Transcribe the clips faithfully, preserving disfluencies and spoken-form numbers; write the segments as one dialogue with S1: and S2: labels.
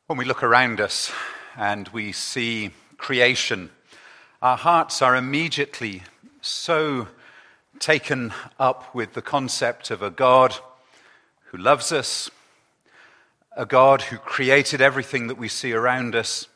S1: When we look around us and we see creation, our hearts are immediately so taken up with the concept of a God who loves us, a God who created everything that we see around us.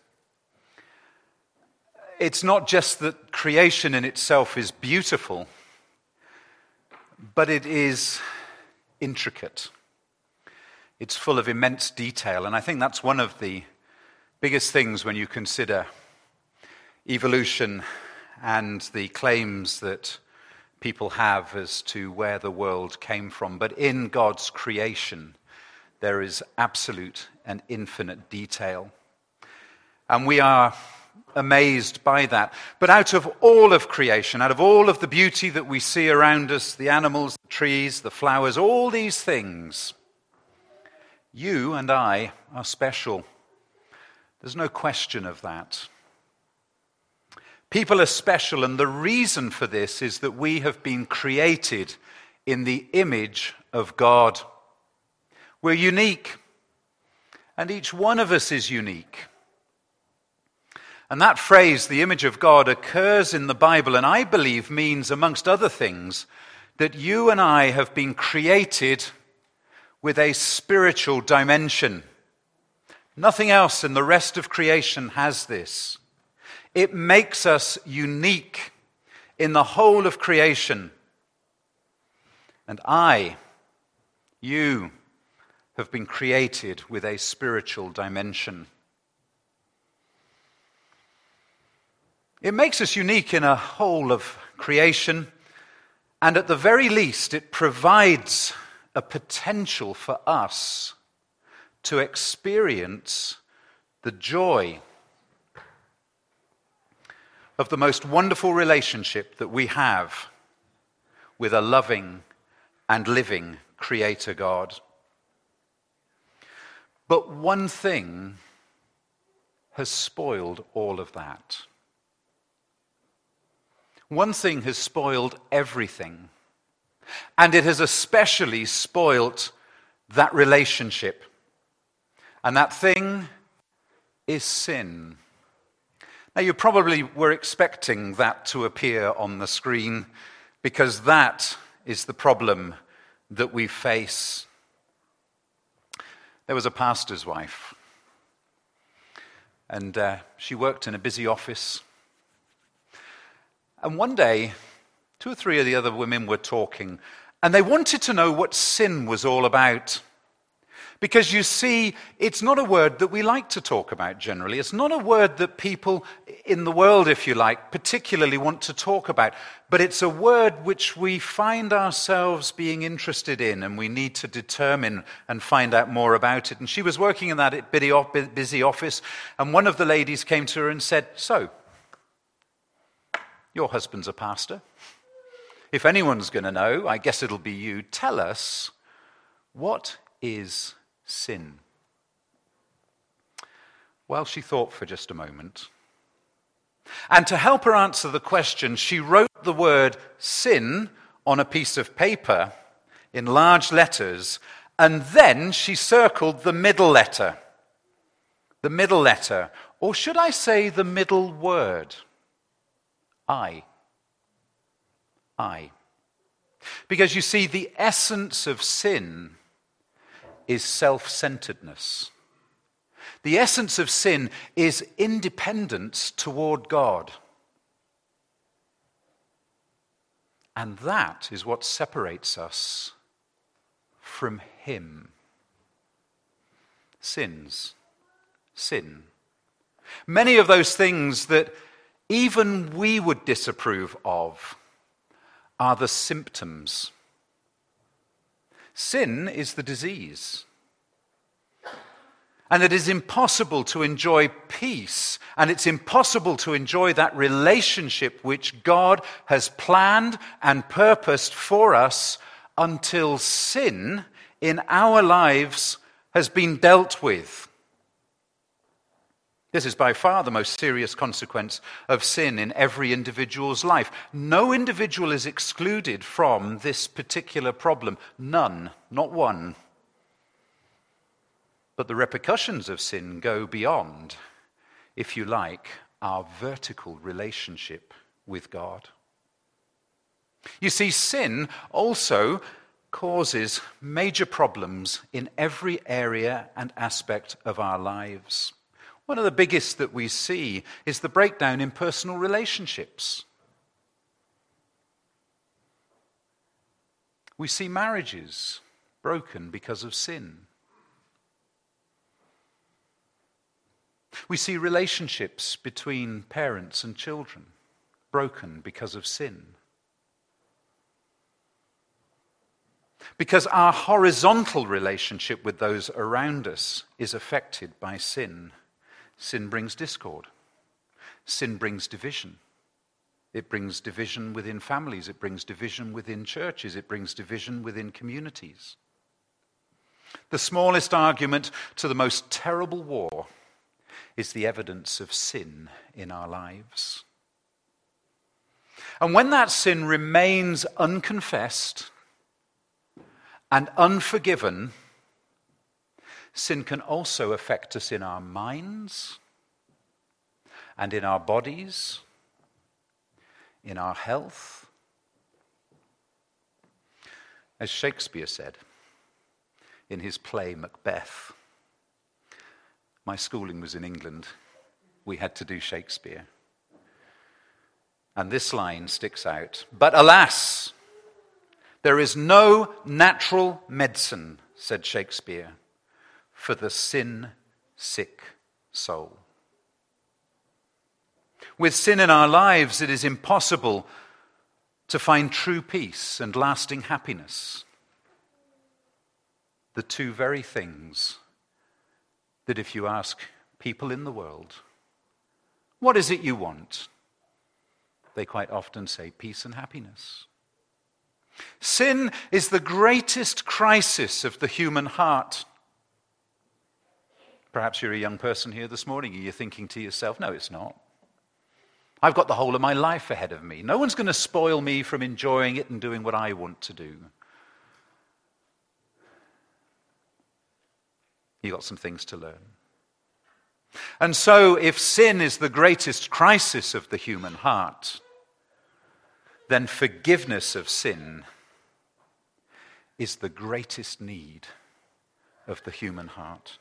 S1: It's not just that creation in itself is beautiful, but it is intricate. It's full of immense detail, and I think that's one of the biggest things when you consider evolution and the claims that people have as to where the world came from. But in God's creation, there is absolute and infinite detail. And we are amazed by that. But out of all of creation, out of all of the beauty that we see around us, the animals, the trees, the flowers, all these things, you and I are special. There's no question of that. People are special, and the reason for this is that we have been created in the image of God. We're unique, and each one of us is unique. And that phrase, the image of God, occurs in the Bible, and I believe means, amongst other things, that you and I have been created with a spiritual dimension. Nothing else in the rest of creation has this. It makes us unique in the whole of creation. And I, you, have been created with a spiritual dimension. It makes us unique in a whole of creation, and at the very least, it provides a potential for us to experience the joy of the most wonderful relationship that we have with a loving and living Creator God. But one thing has spoiled all of that. One thing has spoiled everything. And it has especially spoilt that relationship. And that thing is sin. Now, you probably were expecting that to appear on the screen, because that is the problem that we face. There was a pastor's wife, and uh, she worked in a busy office. And one day, two or three of the other women were talking, and they wanted to know what sin was all about. Because you see, it's not a word that we like to talk about generally. It's not a word that people in the world, if you like, particularly want to talk about. But it's a word which we find ourselves being interested in, and we need to determine and find out more about it. And she was working in that busy office, and one of the ladies came to her and said, "So, your husband's a pastor. If anyone's going to know, I guess it'll be you. Tell us, what is sin?" Well, she thought for just a moment. And to help her answer the question, she wrote the word sin on a piece of paper in large letters, and then she circled the middle letter. The middle letter, or should I say the middle word? I. I. Because you see, the essence of sin is self-centeredness. The essence of sin is independence toward God. And that is what separates us from Him. Sins. Sin. Many of those things that even we would disapprove of are the symptoms. Sin is the disease. And it is impossible to enjoy peace, and it's impossible to enjoy that relationship which God has planned and purposed for us until sin in our lives has been dealt with. This is by far the most serious consequence of sin in every individual's life. No individual is excluded from this particular problem. None, not one. But the repercussions of sin go beyond, if you like, our vertical relationship with God. You see, sin also causes major problems in every area and aspect of our lives. One of the biggest that we see is the breakdown in personal relationships. We see marriages broken because of sin. We see relationships between parents and children broken because of sin. Because our horizontal relationship with those around us is affected by sin. Sin brings discord. Sin brings division. It brings division within families. It brings division within churches. It brings division within communities. The smallest argument to the most terrible war is the evidence of sin in our lives. And when that sin remains unconfessed and unforgiven, sin can also affect us in our minds and in our bodies, in our health. As Shakespeare said in his play Macbeth, my schooling was in England. We had to do Shakespeare. And this line sticks out. But alas, there is no natural medicine, said Shakespeare, for the sin-sick soul. With sin in our lives, it is impossible to find true peace and lasting happiness. The two very things that if you ask people in the world, what is it you want? They quite often say peace and happiness. Sin is the greatest crisis of the human heart. Perhaps you're a young person here this morning and you're thinking to yourself, no, it's not. I've got the whole of my life ahead of me. No one's going to spoil me from enjoying it and doing what I want to do. You've got some things to learn. And so, if sin is the greatest crisis of the human heart, then forgiveness of sin is the greatest need of the human heart.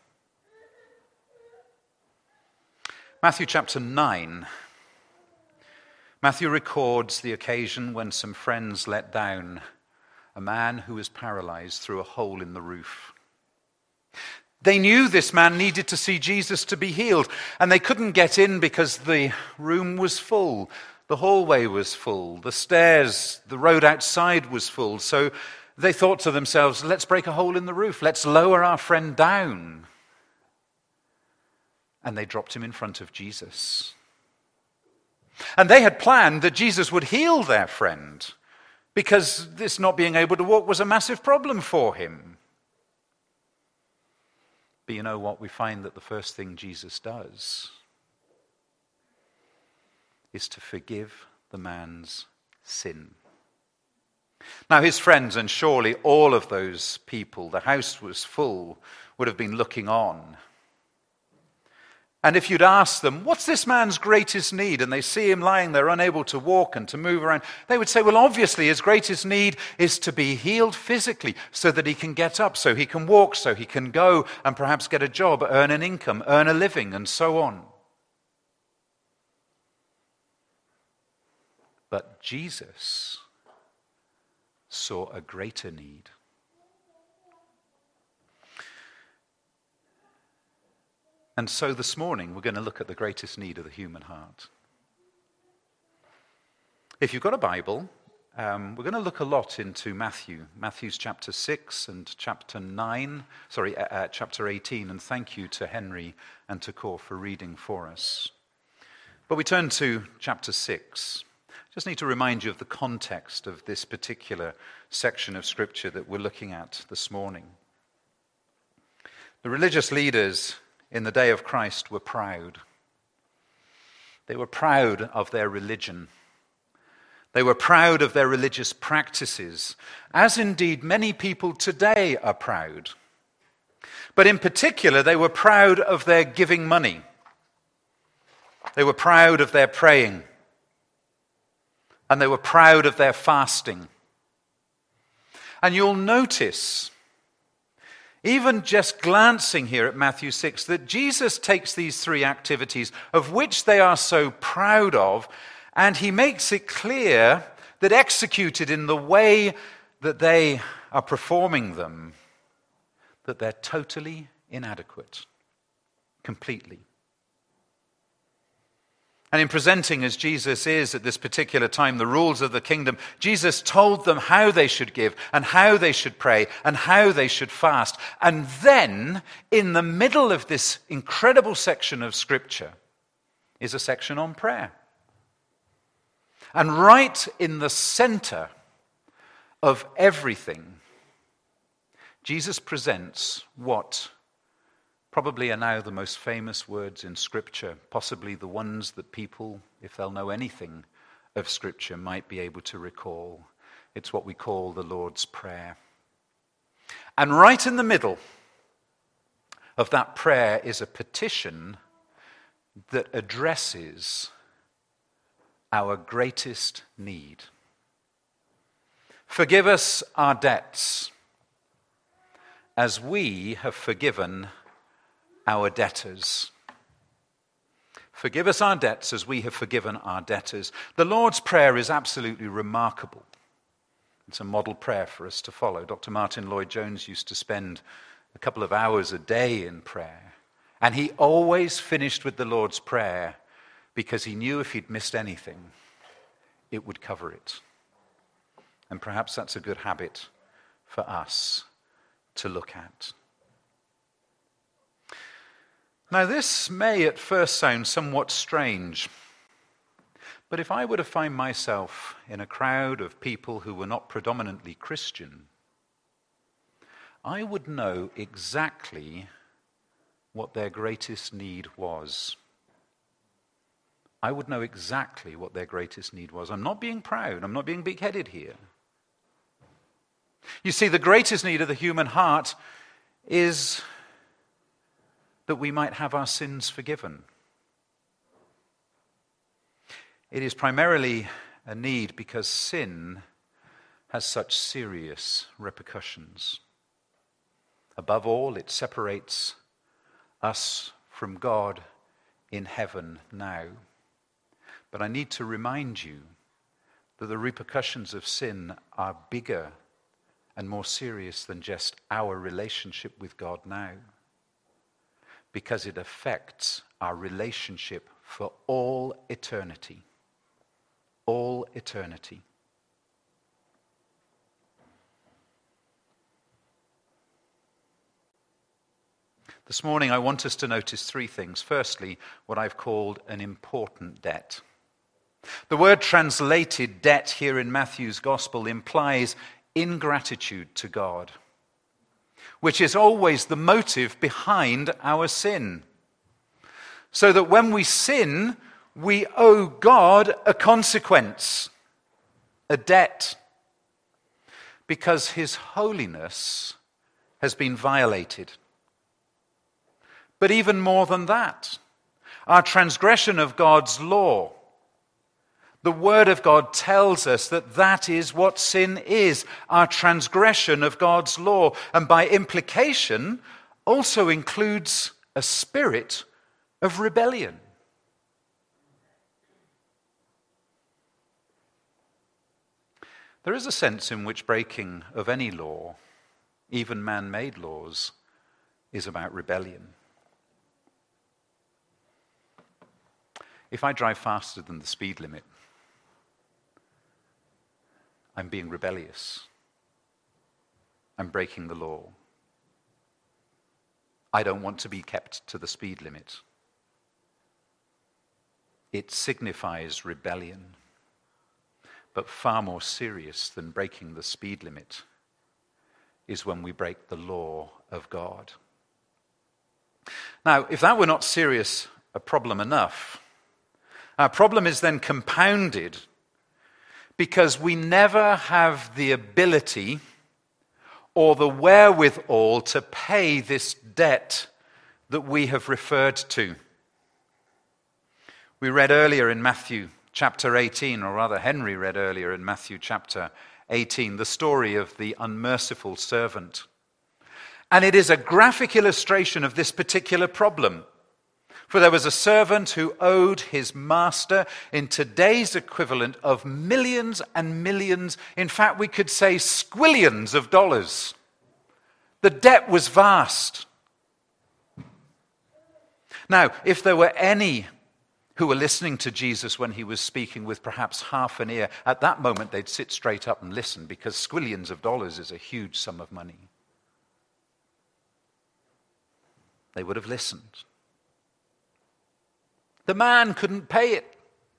S1: Matthew chapter nine. Matthew records the occasion when some friends let down a man who was paralyzed through a hole in the roof. They knew this man needed to see Jesus to be healed, and they couldn't get in because the room was full, the hallway was full, the stairs, the road outside was full. So they thought to themselves, let's break a hole in the roof, let's lower our friend down. And they dropped him in front of Jesus. And they had planned that Jesus would heal their friend, because this not being able to walk was a massive problem for him. But you know what? We find that the first thing Jesus does is to forgive the man's sin. Now his friends, and surely all of those people, the house was full, would have been looking on. And if you'd ask them, what's this man's greatest need? And they see him lying there unable to walk and to move around. They would say, well, obviously his greatest need is to be healed physically so that he can get up, so he can walk, so he can go and perhaps get a job, earn an income, earn a living, and so on. But Jesus saw a greater need. And so this morning, we're going to look at the greatest need of the human heart. If you've got a Bible, um, we're going to look a lot into Matthew. Matthew's chapter six and chapter nine, sorry, uh, uh, chapter eighteen. And thank you to Henry and to Cor for reading for us. But we turn to chapter six. Just need to remind you of the context of this particular section of Scripture that we're looking at this morning. The religious leaders in the day of Christ were proud. They were proud of their religion. They were proud of their religious practices, as indeed many people today are proud. But in particular, they were proud of their giving money. They were proud of their praying. And they were proud of their fasting. And you'll notice, even just glancing here at Matthew six, that Jesus takes these three activities, of which they are so proud of, and he makes it clear that executed in the way that they are performing them, that they're totally inadequate, completely. And in presenting as Jesus is at this particular time the rules of the kingdom, Jesus told them how they should give and how they should pray and how they should fast. And then, in the middle of this incredible section of Scripture, is a section on prayer. And right in the center of everything, Jesus presents what probably are now the most famous words in Scripture, possibly the ones that people, if they'll know anything of Scripture, might be able to recall. It's what we call the Lord's Prayer. And right in the middle of that prayer is a petition that addresses our greatest need. Forgive us our debts as we have forgiven our debtors. Forgive us our debts as we have forgiven our debtors. The Lord's Prayer is absolutely remarkable. It's a model prayer for us to follow. Doctor Martin Lloyd-Jones used to spend a couple of hours a day in prayer, and he always finished with the Lord's Prayer because he knew if he'd missed anything, it would cover it. And perhaps that's a good habit for us to look at. Now, this may at first sound somewhat strange, but if I were to find myself in a crowd of people who were not predominantly Christian, I would know exactly what their greatest need was. I would know exactly what their greatest need was. I'm not being proud. I'm not being big-headed here. You see, the greatest need of the human heart is that we might have our sins forgiven. It is primarily a need because sin has such serious repercussions. Above all, it separates us from God in heaven now. But I need to remind you that the repercussions of sin are bigger and more serious than just our relationship with God now, because it affects our relationship for all eternity. All eternity. This morning I want us to notice three things. Firstly, what I've called an important debt. The word translated debt here in Matthew's Gospel implies ingratitude to God, which is always the motive behind our sin. So that when we sin, we owe God a consequence, a debt, because his holiness has been violated. But even more than that, our transgression of God's law, the Word of God tells us that that is what sin is, our transgression of God's law, and by implication also includes a spirit of rebellion. There is a sense in which breaking of any law, even man-made laws, is about rebellion. If I drive faster than the speed limit, I'm being rebellious. I'm breaking the law. I don't want to be kept to the speed limit. It signifies rebellion. But far more serious than breaking the speed limit is when we break the law of God. Now, if that were not serious a problem enough, our problem is then compounded because we never have the ability or the wherewithal to pay this debt that we have referred to. We read earlier in Matthew chapter eighteen, or rather Henry read earlier in Matthew chapter eighteen, the story of the unmerciful servant. And it is a graphic illustration of this particular problem. For there was a servant who owed his master in today's equivalent of millions and millions, in fact we could say squillions of dollars. The debt was vast. Now, if there were any who were listening to Jesus when he was speaking with perhaps half an ear, at that moment they'd sit straight up and listen, because squillions of dollars is a huge sum of money. They would have listened. The man couldn't pay it.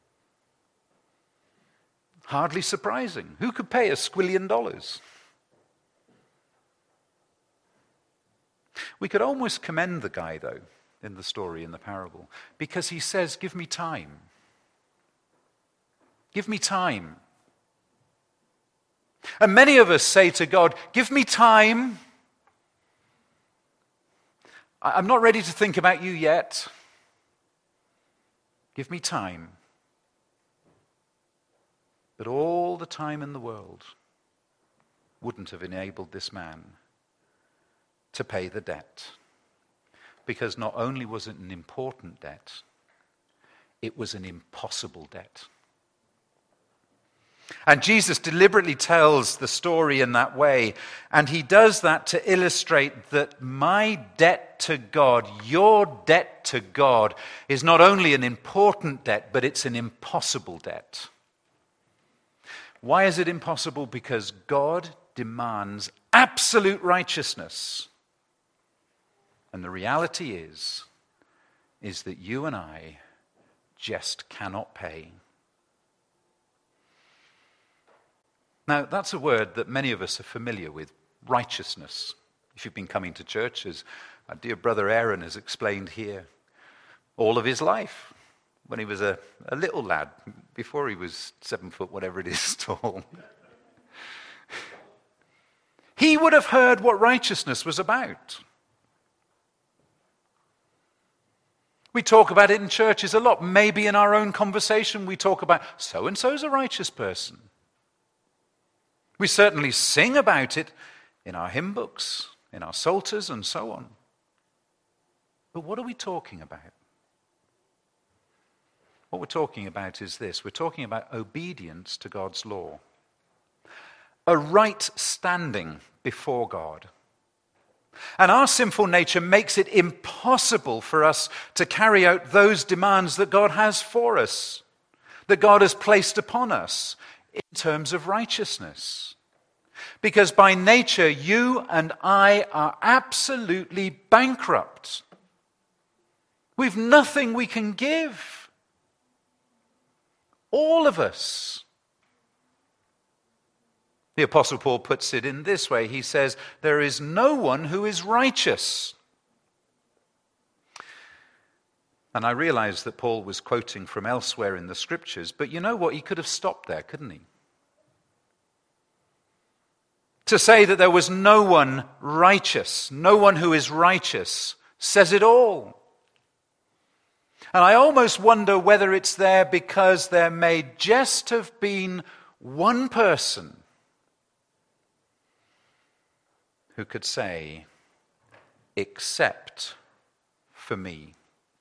S1: Hardly surprising. Who could pay a squillion dollars? We could almost commend the guy, though, in the story, in the parable, because he says, give me time. Give me time. And many of us say to God, give me time. I'm not ready to think about you yet. Give me time. But all the time in the world wouldn't have enabled this man to pay the debt. Because not only was it an important debt, it was an impossible debt. And Jesus deliberately tells the story in that way, and he does that to illustrate that my debt to God, your debt to God, is not only an important debt, but it's an impossible debt. Why is it impossible? Because God demands absolute righteousness. And the reality is, is that you and I just cannot pay. Now, that's a word that many of us are familiar with, righteousness. If you've been coming to church, as our dear brother Aaron has explained here, all of his life, when he was a, a little lad, before he was seven foot, whatever it is, tall, he would have heard what righteousness was about. We talk about it in churches a lot. Maybe in our own conversation we talk about, so-and-so's a righteous person. We certainly sing about it in our hymn books, in our psalters, and so on. But what are we talking about? What we're talking about is this. We're talking about obedience to God's law. A right standing before God. And our sinful nature makes it impossible for us to carry out those demands that God has for us, that God has placed upon us in terms of righteousness. Because by nature, you and I are absolutely bankrupt. We've nothing we can give. All of us. The Apostle Paul puts it in this way. He says, there is no one who is righteous. And I realize that Paul was quoting from elsewhere in the scriptures, but you know what? He could have stopped there, couldn't he? To say that there was no one righteous, no one who is righteous, says it all. And I almost wonder whether it's there because there may just have been one person who could say, except for me.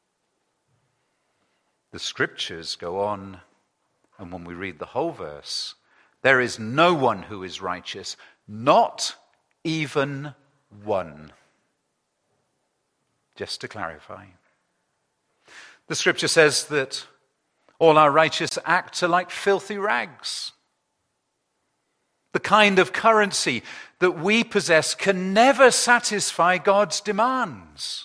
S1: The scriptures go on, and when we read the whole verse, there is no one who is righteous, not even one. Just to clarify. The scripture says that all our righteous acts are like filthy rags. The kind of currency that we possess can never satisfy God's demands.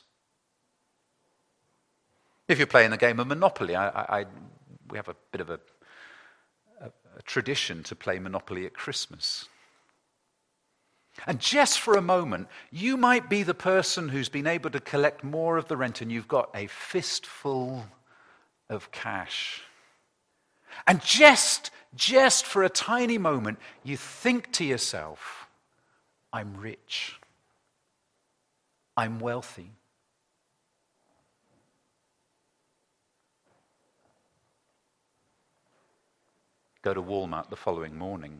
S1: If you're playing the game of Monopoly, I, I, I, we have a bit of a, a, a tradition to play Monopoly at Christmas. And just for a moment, you might be the person who's been able to collect more of the rent, and you've got a fistful of cash. And just, just for a tiny moment, you think to yourself, I'm rich. I'm wealthy. Go to Walmart the following morning,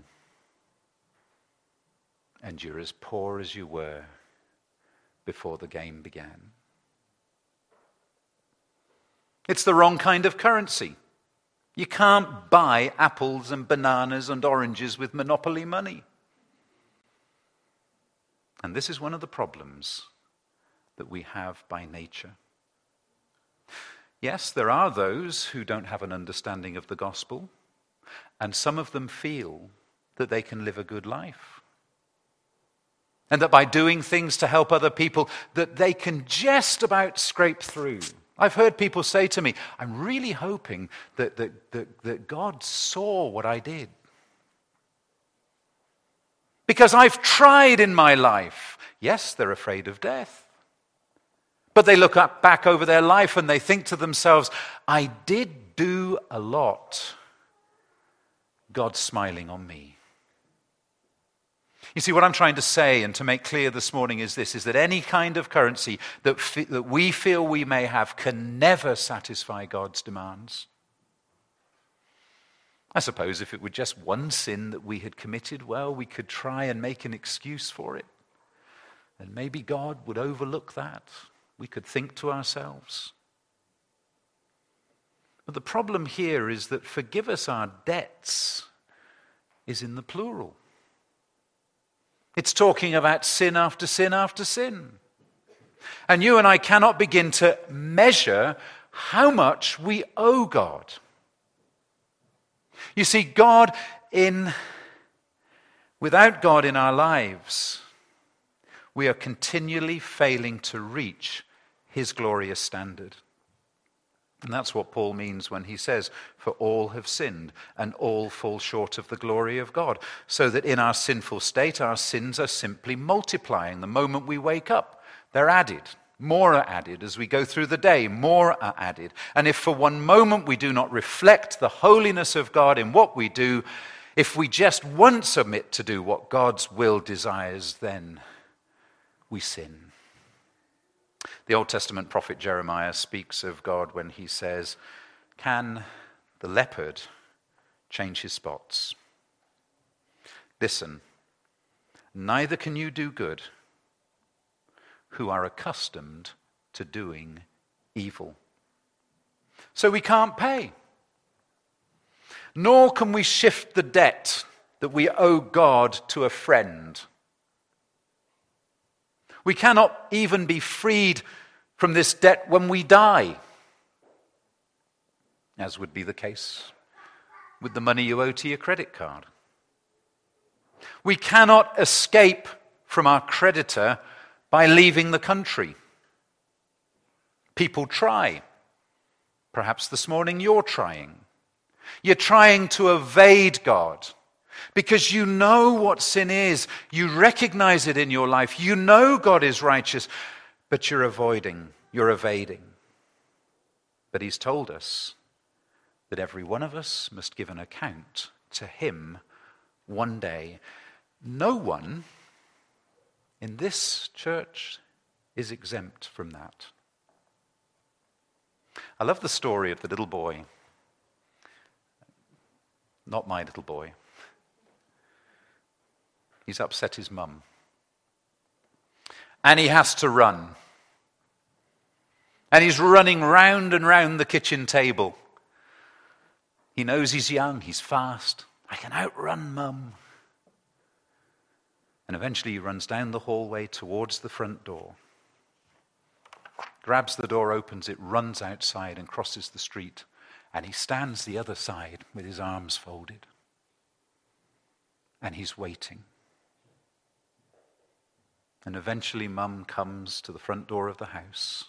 S1: and you're as poor as you were before the game began. It's the wrong kind of currency. You can't buy apples and bananas and oranges with monopoly money. And this is one of the problems that we have by nature. Yes, there are those who don't have an understanding of the gospel, and some of them feel that they can live a good life. And that by doing things to help other people, that they can just about scrape through. I've heard people say to me, I'm really hoping that, that, that, that God saw what I did. Because I've tried in my life. Yes, they're afraid of death. But they look up back over their life and they think to themselves, I did do a lot. God's smiling on me. You see, what I'm trying to say and to make clear this morning is this, is that any kind of currency that, fe- that we feel we may have can never satisfy God's demands. I suppose if it were just one sin that we had committed, well, we could try and make an excuse for it. And maybe God would overlook that. We could think to ourselves. But the problem here is that forgive us our debts is in the plural. It's talking about sin after sin after sin. And you and I cannot begin to measure how much we owe God. You see, God in, without God in our lives, we are continually failing to reach his glorious standard. And that's what Paul means when he says, for all have sinned and all fall short of the glory of God. So that in our sinful state, our sins are simply multiplying. The moment we wake up, they're added. More are added. As we go through the day, more are added. And if for one moment we do not reflect the holiness of God in what we do, if we just once omit to do what God's will desires, then we sin. The Old Testament prophet Jeremiah speaks of God when he says, can the leopard change his spots? Listen, neither can you do good who are accustomed to doing evil. So we can't pay. Nor can we shift the debt that we owe God to a friend. We cannot even be freed from this debt when we die, as would be the case with the money you owe to your credit card. We cannot escape from our creditor by leaving the country. People try. Perhaps this morning you're trying. You're trying to evade God. Because you know what sin is. You recognize it in your life. You know God is righteous, but you're avoiding, you're evading. But he's told us that every one of us must give an account to him one day. No one in this church is exempt from that. I love the story of the little boy. Not my little boy. He's upset his mum. And he has to run. And he's running round and round the kitchen table. He knows he's young, he's fast. I can outrun mum. And eventually he runs down the hallway towards the front door. Grabs the door, opens it, runs outside and crosses the street. And he stands the other side with his arms folded. And he's waiting. And eventually mum comes to the front door of the house.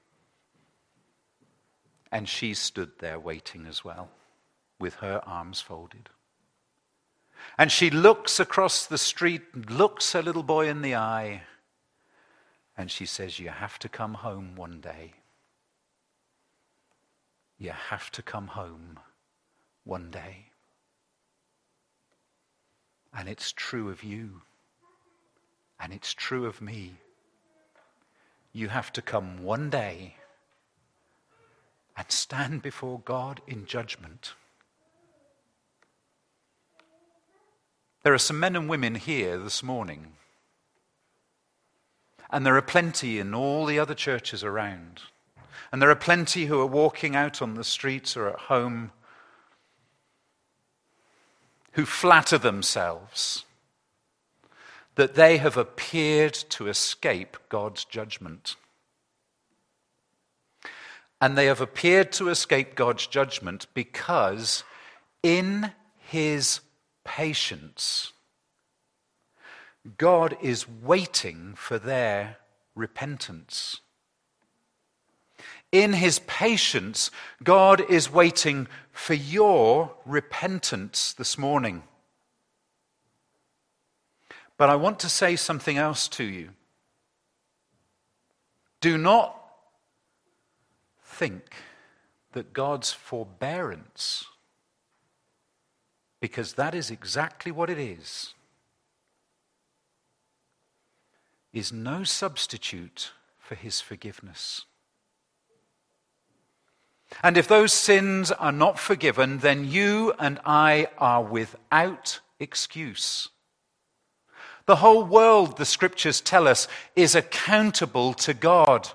S1: And she stood there waiting as well, with her arms folded. And she looks across the street, looks her little boy in the eye, and she says, you have to come home one day. You have to come home one day. And it's true of you. And it's true of me. You have to come one day and stand before God in judgment. There are some men and women here this morning, and there are plenty in all the other churches around, and there are plenty who are walking out on the streets or at home who flatter themselves that they have appeared to escape God's judgment. And they have appeared to escape God's judgment because in his patience, God is waiting for their repentance. In his patience, God is waiting for your repentance this morning. But I want to say something else to you. Do not think that God's forbearance, because that is exactly what it is, is no substitute for his forgiveness. And if those sins are not forgiven, then you and I are without excuse. The whole world, the scriptures tell us, is accountable to God.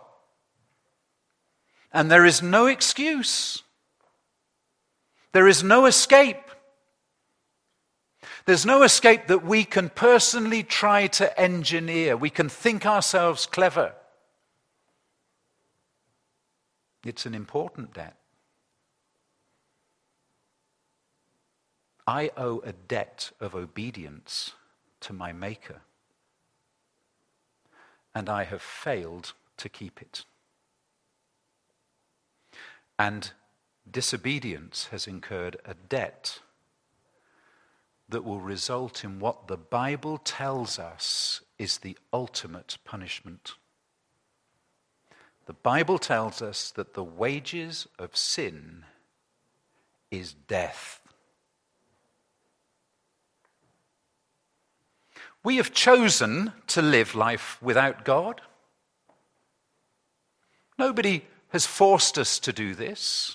S1: And there is no excuse. There is no escape. There's no escape that we can personally try to engineer. We can think ourselves clever. It's an important debt. I owe a debt of obedience to my Maker, and I have failed to keep it. And disobedience has incurred a debt that will result in what the Bible tells us is the ultimate punishment. The Bible tells us that the wages of sin is death. We have chosen to live life without God. Nobody has forced us to do this.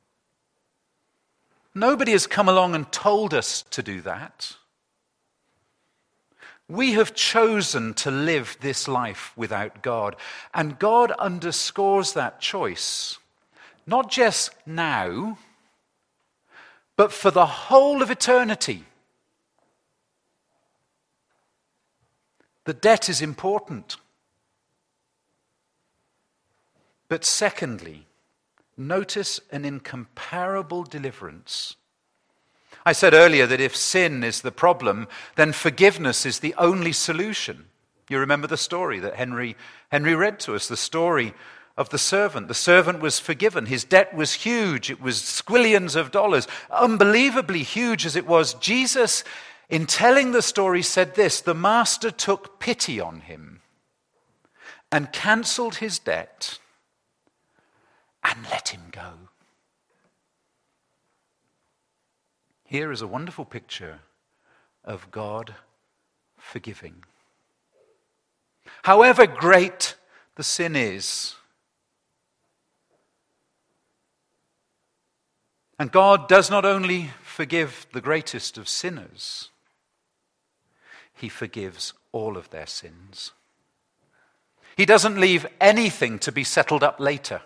S1: Nobody has come along and told us to do that. We have chosen to live this life without God. And God underscores that choice, not just now, but for the whole of eternity. The debt is important. But secondly, notice an incomparable deliverance. I said earlier that if sin is the problem, then forgiveness is the only solution. You remember the story that Henry, Henry read to us, the story of the servant. The servant was forgiven. His debt was huge. It was squillions of dollars. Unbelievably huge as it was, Jesus, in telling the story, said this: the master took pity on him and cancelled his debt and let him go. Here is a wonderful picture of God forgiving. However great the sin is, and God does not only forgive the greatest of sinners, he forgives all of their sins. He doesn't leave anything to be settled up later.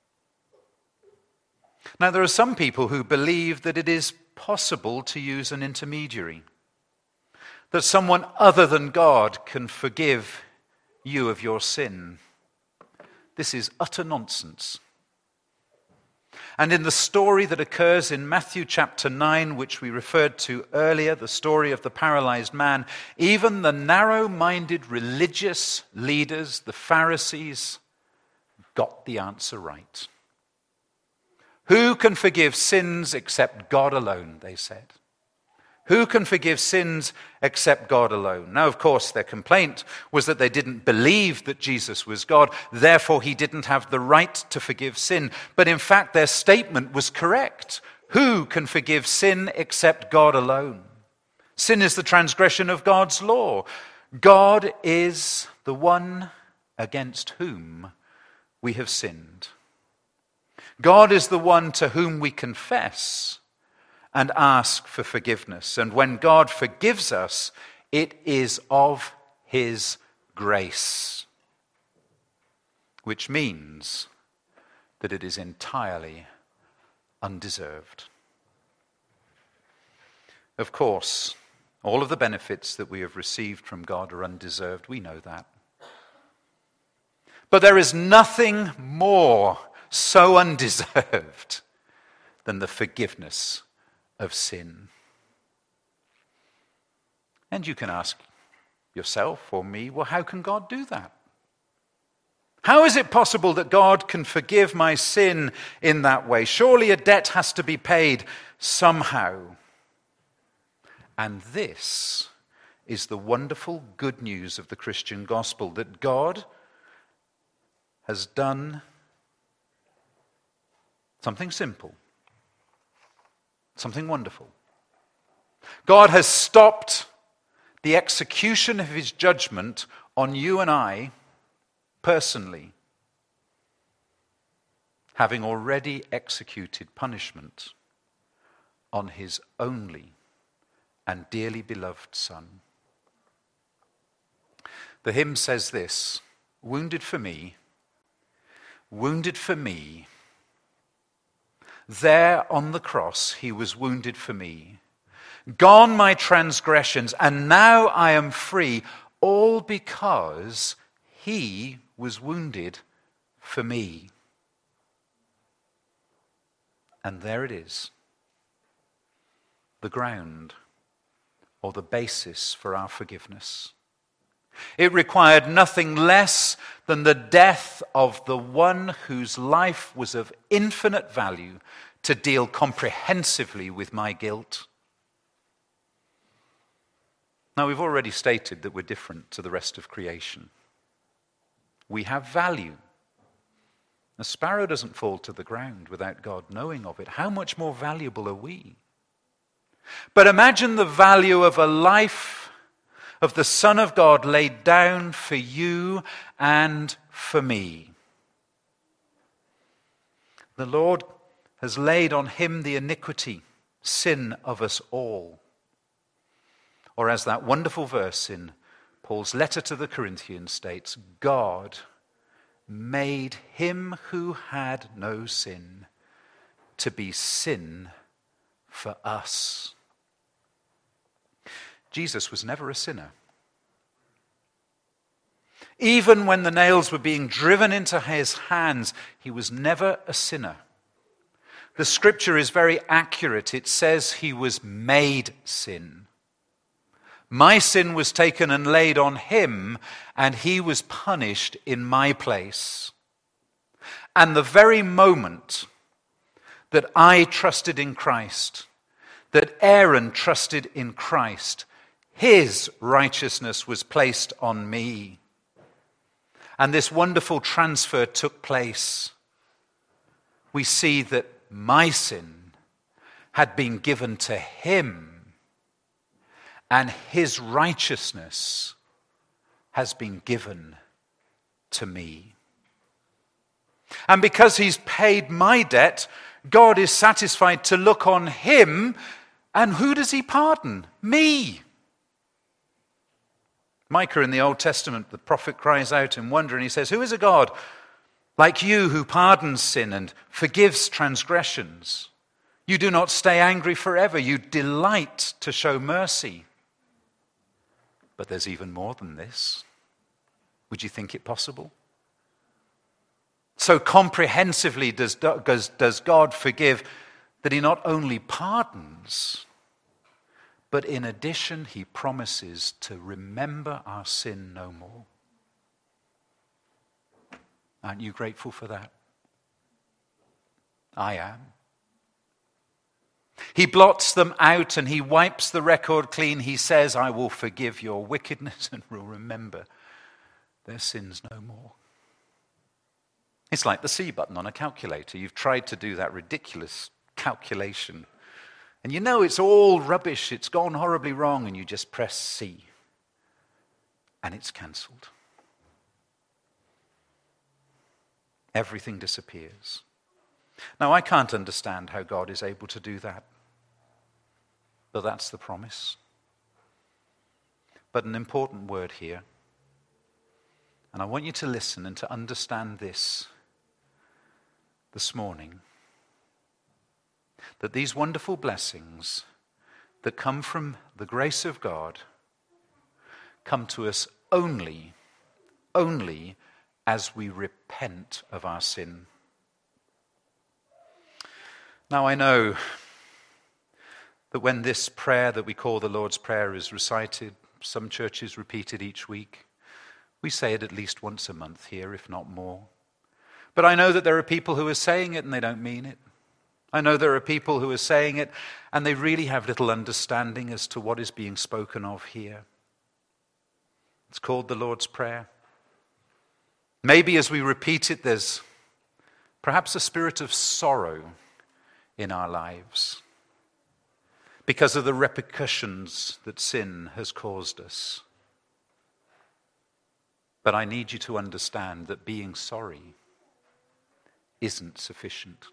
S1: Now, there are some people who believe that it is possible to use an intermediary, that someone other than God can forgive you of your sin. This is utter nonsense. And in the story that occurs in Matthew chapter nine, which we referred to earlier, the story of the paralyzed man, even the narrow-minded religious leaders, the Pharisees, got the answer right. Who can forgive sins except God alone, they said. Who can forgive sins except God alone? Now, of course, their complaint was that they didn't believe that Jesus was God, therefore he didn't have the right to forgive sin. But in fact, their statement was correct. Who can forgive sin except God alone? Sin is the transgression of God's law. God is the one against whom we have sinned. God is the one to whom we confess and ask for forgiveness. And when God forgives us, it is of his grace, which means that it is entirely undeserved. Of course, all of the benefits that we have received from God are undeserved. We know that. But there is nothing more so undeserved than the forgiveness of sin. And you can ask yourself or me, well, how can God do that? How is it possible that God can forgive my sin in that way? Surely a debt has to be paid somehow. And this is the wonderful good news of the Christian gospel, that God has done something simple, something wonderful. God has stopped the execution of his judgment on you and I personally, having already executed punishment on his only and dearly beloved Son. The hymn says this: wounded for me, wounded for me, there on the cross he was wounded for me. Gone my transgressions, and now I am free, all because he was wounded for me. And there it is, the ground or the basis for our forgiveness. It required nothing less than the death of the one whose life was of infinite value to deal comprehensively with my guilt. Now, we've already stated that we're different to the rest of creation. We have value. A sparrow doesn't fall to the ground without God knowing of it. How much more valuable are we? But imagine the value of a life of the Son of God laid down for you and for me. The Lord has laid on him the iniquity, sin of us all. Or as that wonderful verse in Paul's letter to the Corinthians states, God made him who had no sin to be sin for us. Jesus was never a sinner. Even when the nails were being driven into his hands, he was never a sinner. The scripture is very accurate. It says he was made sin. My sin was taken and laid on him, and he was punished in my place. And the very moment that I trusted in Christ, that Aaron trusted in Christ, his righteousness was placed on me. And this wonderful transfer took place. We see that my sin had been given to him, and his righteousness has been given to me. And because he's paid my debt, God is satisfied to look on him, and who does he pardon? Me. Micah in the Old Testament, the prophet cries out in wonder, and he says, who is a God like you who pardons sin and forgives transgressions? You do not stay angry forever. You delight to show mercy. But there's even more than this. Would you think it possible? So comprehensively does, does, does God forgive that he not only pardons, but in addition he promises to remember our sin no more. Aren't you grateful for that? I am. He blots them out and he wipes the record clean. He says, I will forgive your wickedness and will remember their sins no more. It's like the C button on a calculator. You've tried to do that ridiculous calculation, and you know it's all rubbish, it's gone horribly wrong, and you just press C. and it's cancelled. Everything disappears. Now, I can't understand how God is able to do that, but that's the promise. But an important word here, and I want you to listen and to understand this this morning, that these wonderful blessings that come from the grace of God come to us only, only as we repent of our sin. Now, I know that when this prayer that we call the Lord's Prayer is recited, some churches repeat it each week. We say it at least once a month here, if not more. But I know that there are people who are saying it and they don't mean it. I know there are people who are saying it and they really have little understanding as to what is being spoken of here. It's called the Lord's Prayer. Maybe as we repeat it, there's perhaps a spirit of sorrow in our lives because of the repercussions that sin has caused us. But I need you to understand that being sorry isn't sufficient.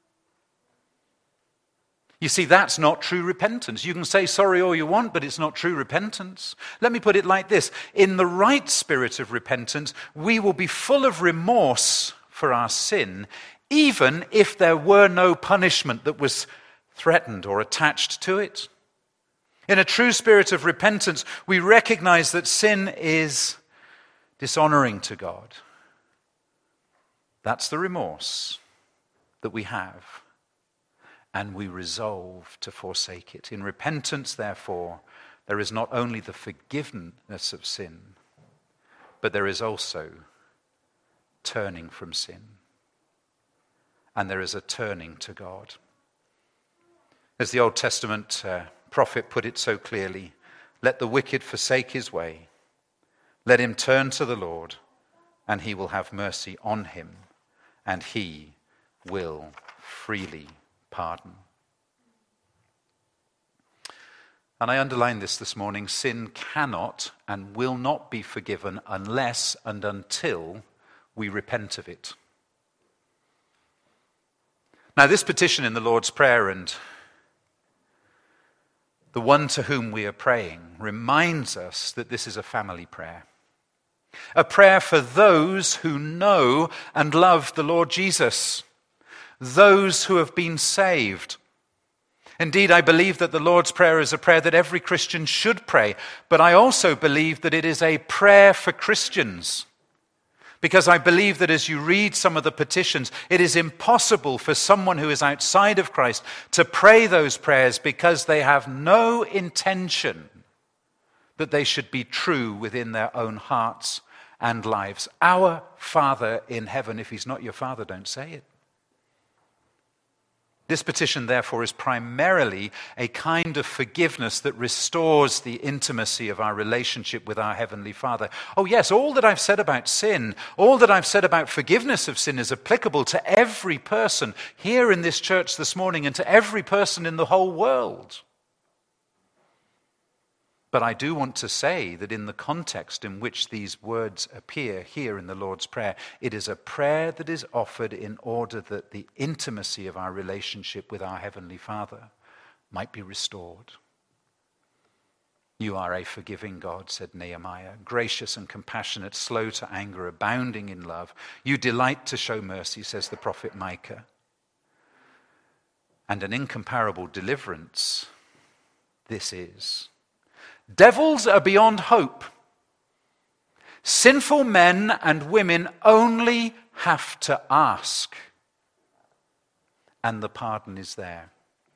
S1: You see, that's not true repentance. You can say sorry all you want, but it's not true repentance. Let me put it like this. In the right spirit of repentance, we will be full of remorse for our sin, even if there were no punishment that was threatened or attached to it. In a true spirit of repentance, we recognize that sin is dishonoring to God. That's the remorse that we have, and we resolve to forsake it. In repentance, therefore, there is not only the forgiveness of sin, but there is also turning from sin. And there is a turning to God. As the Old Testament uh, prophet put it so clearly, let the wicked forsake his way. Let him turn to the Lord, and he will have mercy on him, and he will freely pardon. And I underline this this morning, sin cannot and will not be forgiven unless and until we repent of it. Now, this petition in the Lord's Prayer and the one to whom we are praying reminds us that this is a family prayer. A prayer for those who know and love the Lord Jesus, those who have been saved. Indeed, I believe that the Lord's Prayer is a prayer that every Christian should pray, but I also believe that it is a prayer for Christians. Because I believe that as you read some of the petitions, it is impossible for someone who is outside of Christ to pray those prayers because they have no intention that they should be true within their own hearts and lives. Our Father in heaven, if he's not your Father, don't say it. This petition, therefore, is primarily a kind of forgiveness that restores the intimacy of our relationship with our Heavenly Father. Oh yes, all that I've said about sin, all that I've said about forgiveness of sin is applicable to every person here in this church this morning and to every person in the whole world. But I do want to say that in the context in which these words appear here in the Lord's Prayer, it is a prayer that is offered in order that the intimacy of our relationship with our Heavenly Father might be restored. You are a forgiving God, said Nehemiah, gracious and compassionate, slow to anger, abounding in love. You delight to show mercy, says the prophet Micah. And an incomparable deliverance this is. Devils are beyond hope. Sinful men and women only have to ask, and the pardon is there.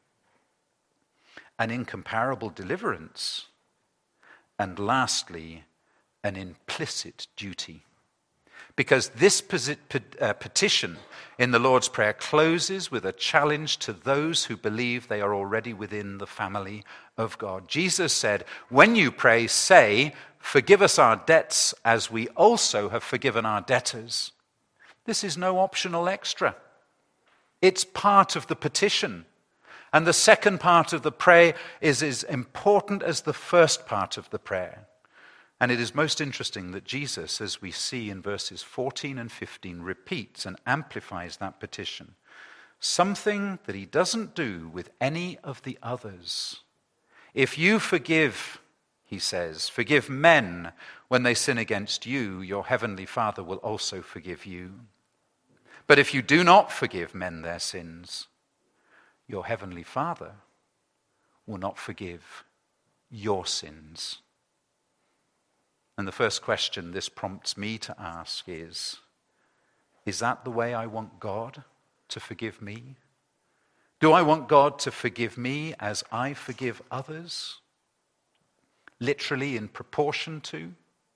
S1: An incomparable deliverance, and lastly, an implicit duty. Because this petition in the Lord's Prayer closes with a challenge to those who believe they are already within the family of God. Jesus said, when you pray, say, forgive us our debts as we also have forgiven our debtors. This is no optional extra. It's part of the petition. And the second part of the prayer is as important as the first part of the prayer. And it is most interesting that Jesus, as we see in verses fourteen and fifteen, repeats and amplifies that petition. Something that he doesn't do with any of the others. If you forgive, he says, forgive men when they sin against you, your heavenly Father will also forgive you. But if you do not forgive men their sins, your heavenly Father will not forgive your sins. And the first question this prompts me to ask is, is that the way I want God to forgive me? Do I want God to forgive me as I forgive others? Literally in proportion to?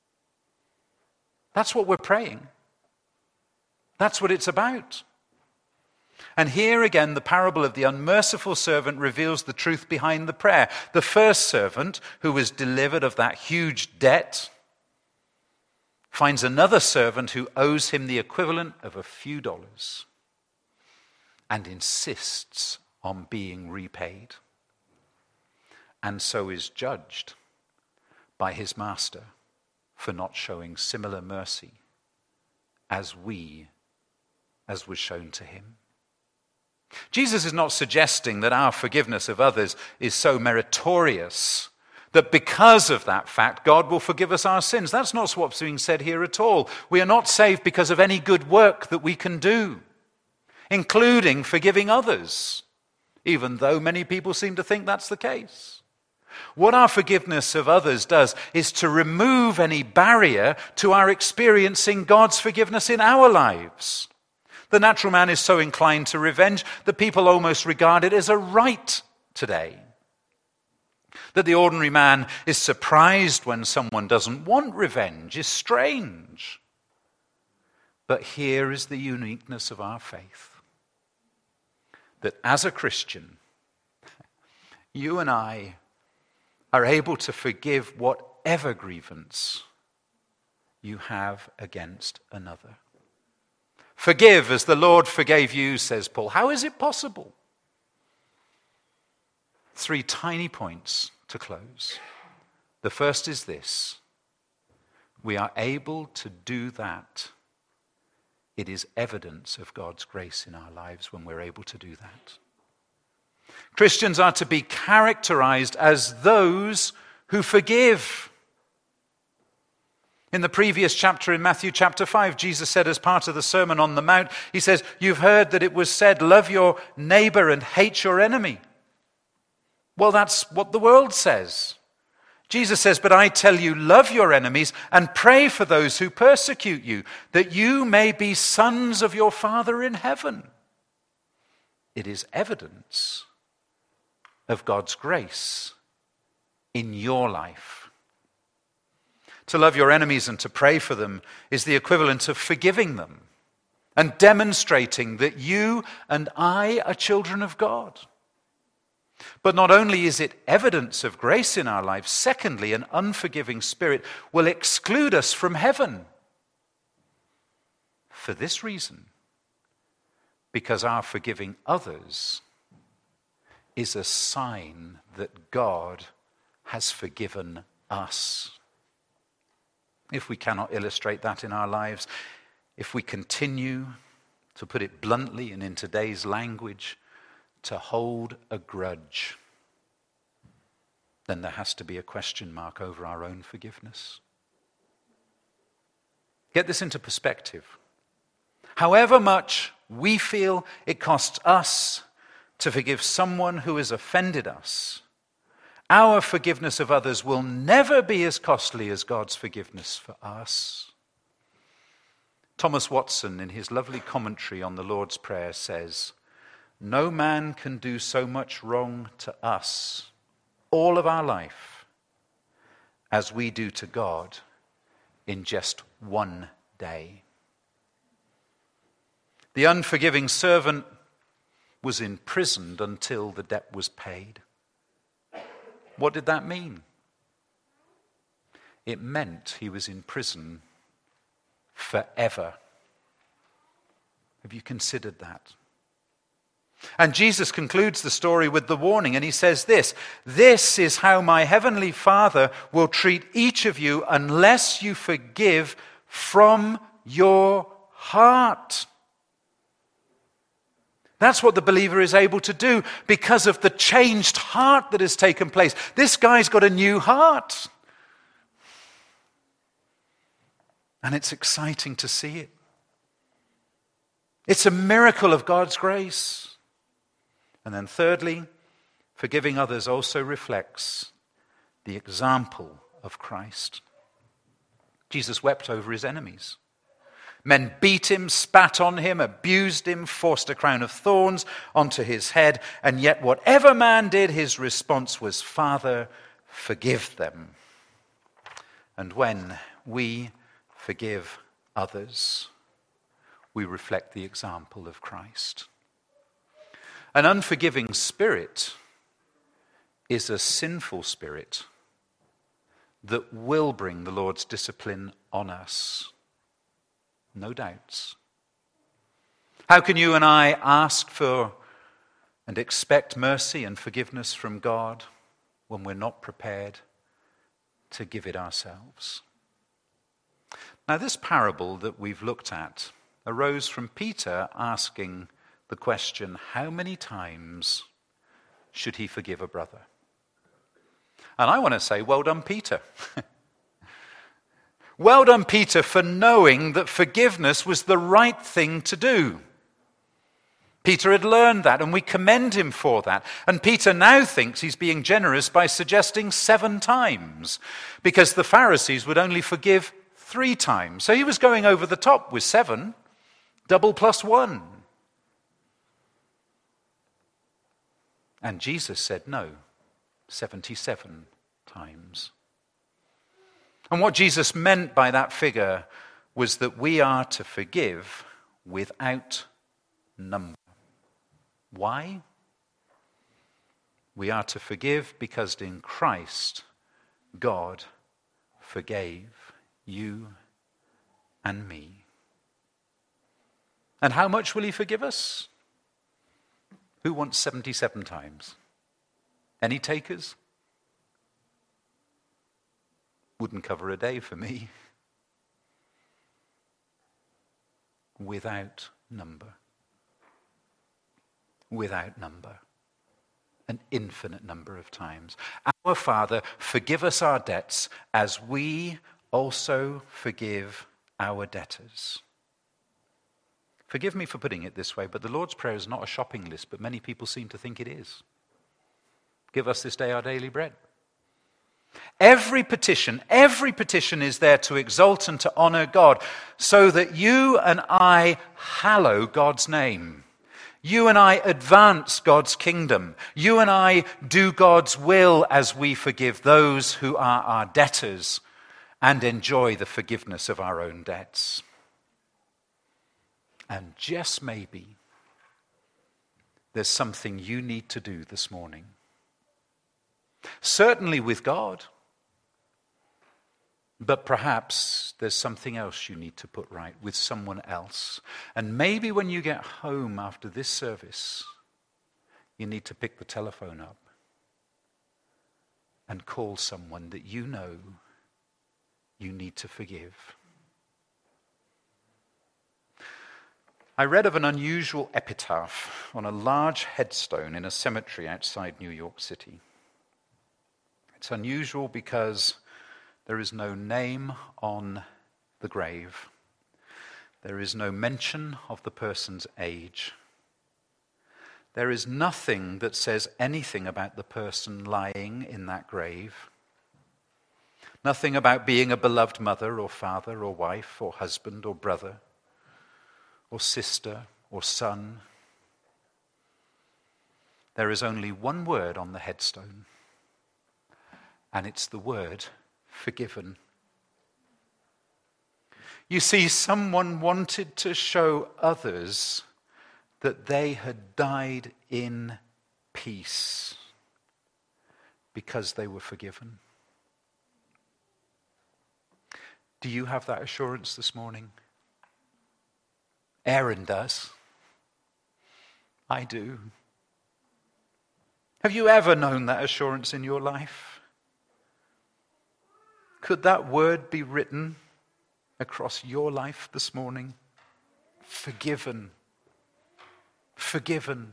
S1: That's what we're praying. That's what it's about. And here again, the parable of the unmerciful servant reveals the truth behind the prayer. The first servant, who was delivered of that huge debt, finds another servant who owes him the equivalent of a few dollars and insists on being repaid, and so is judged by his master for not showing similar mercy as we, as was shown to him. Jesus is not suggesting that our forgiveness of others is so meritorious that because of that fact, God will forgive us our sins. That's not what's being said here at all. We are not saved because of any good work that we can do, including forgiving others, even though many people seem to think that's the case. What our forgiveness of others does is to remove any barrier to our experiencing God's forgiveness in our lives. The natural man is so inclined to revenge that people almost regard it as a right today. That the ordinary man is surprised when someone doesn't want revenge is strange. But here is the uniqueness of our faith. That as a Christian, you and I are able to forgive whatever grievance you have against another. Forgive as the Lord forgave you, says Paul. How is it possible? Three tiny points to close. The first is this. We are able to do that. It is evidence of God's grace in our lives when we're able to do that. Christians are to be characterized as those who forgive. In the previous chapter in Matthew chapter five, Jesus said as part of the Sermon on the Mount, he says, you've heard that it was said, love your neighbor and hate your enemy. Well, that's what the world says. Jesus says, but I tell you, love your enemies and pray for those who persecute you, that you may be sons of your Father in heaven. It is evidence of God's grace in your life. To love your enemies and to pray for them is the equivalent of forgiving them and demonstrating that you and I are children of God. But not only is it evidence of grace in our lives, secondly, an unforgiving spirit will exclude us from heaven. For this reason, because our forgiving others is a sign that God has forgiven us. If we cannot illustrate that in our lives, if we continue, to put it bluntly and in today's language, to hold a grudge, then there has to be a question mark over our own forgiveness. Get this into perspective. However much we feel it costs us to forgive someone who has offended us, our forgiveness of others will never be as costly as God's forgiveness for us. Thomas Watson, in his lovely commentary on the Lord's Prayer, says, no man can do so much wrong to us all of our life as we do to God in just one day. The unforgiving servant was imprisoned until the debt was paid. What did that mean? It meant he was in prison forever. Have you considered that? And Jesus concludes the story with the warning, and he says this, "This is how my heavenly Father will treat each of you unless you forgive from your heart." That's what the believer is able to do because of the changed heart that has taken place. This guy's got a new heart. And it's exciting to see it. It's a miracle of God's grace. And then thirdly, forgiving others also reflects the example of Christ. Jesus wept over his enemies. Men beat him, spat on him, abused him, forced a crown of thorns onto his head, and yet whatever man did, his response was, "Father, forgive them." And when we forgive others, we reflect the example of Christ. An unforgiving spirit is a sinful spirit that will bring the Lord's discipline on us. No doubts. How can you and I ask for and expect mercy and forgiveness from God when we're not prepared to give it ourselves? Now, this parable that we've looked at arose from Peter asking the question, how many times should he forgive a brother? And I want to say, well done, Peter. Well done, Peter, for knowing that forgiveness was the right thing to do. Peter had learned that, and we commend him for that. And Peter now thinks he's being generous by suggesting seven times, because the Pharisees would only forgive three times. So he was going over the top with seven, double plus one. And Jesus said no, seventy-seven times. And what Jesus meant by that figure was that we are to forgive without number. Why? We are to forgive because in Christ, God forgave you and me. And how much will he forgive us? Who wants seventy-seven times? Any takers? Wouldn't cover a day for me. Without number. Without number. An infinite number of times. Our Father, forgive us our debts as we also forgive our debtors. Forgive me for putting it this way, but the Lord's Prayer is not a shopping list, but many people seem to think it is. Give us this day our daily bread. Every petition, every petition is there to exalt and to honor God so that you and I hallow God's name. You and I advance God's kingdom. You and I do God's will as we forgive those who are our debtors and enjoy the forgiveness of our own debts. And just maybe there's something you need to do this morning. Certainly with God. But perhaps there's something else you need to put right with someone else. And maybe when you get home after this service, you need to pick the telephone up and call someone that you know you need to forgive. I read of an unusual epitaph on a large headstone in a cemetery outside New York City. It's unusual because there is no name on the grave. There is no mention of the person's age. There is nothing that says anything about the person lying in that grave. Nothing about being a beloved mother or father or wife or husband or brother or sister or son. There is only one word on the headstone. And it's the word forgiven. You see, someone wanted to show others that they had died in peace because they were forgiven. Do you have that assurance this morning? Aaron does. I do. Have you ever known that assurance in your life? Could that word be written across your life this morning? Forgiven. Forgiven.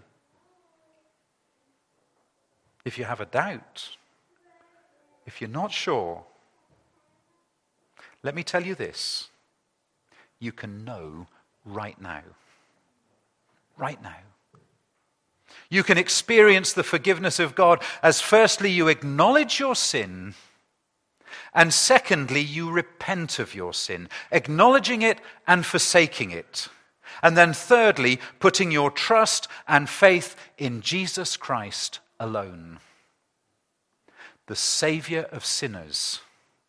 S1: If you have a doubt, if you're not sure, let me tell you this. You can know right now. Right now. You can experience the forgiveness of God as firstly you acknowledge your sin, and secondly you repent of your sin, acknowledging it and forsaking it. And then thirdly, putting your trust and faith in Jesus Christ alone, the Savior of sinners.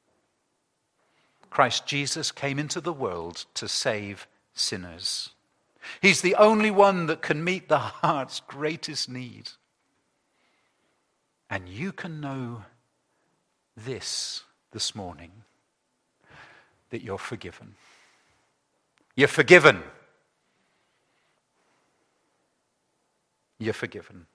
S1: Christ Jesus came into the world to save sinners. He's the only one that can meet the heart's greatest need. And you can know this this morning, that you're forgiven. You're forgiven. You're forgiven.